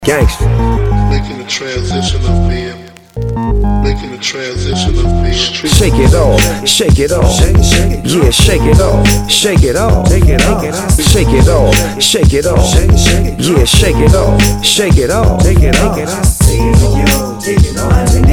Gangsta. Making the transition of being street. Shake it off, shake it off. Yeah, shake it off, shake it off. Shake it off, shake it off. Yeah, shake it off, shake it off.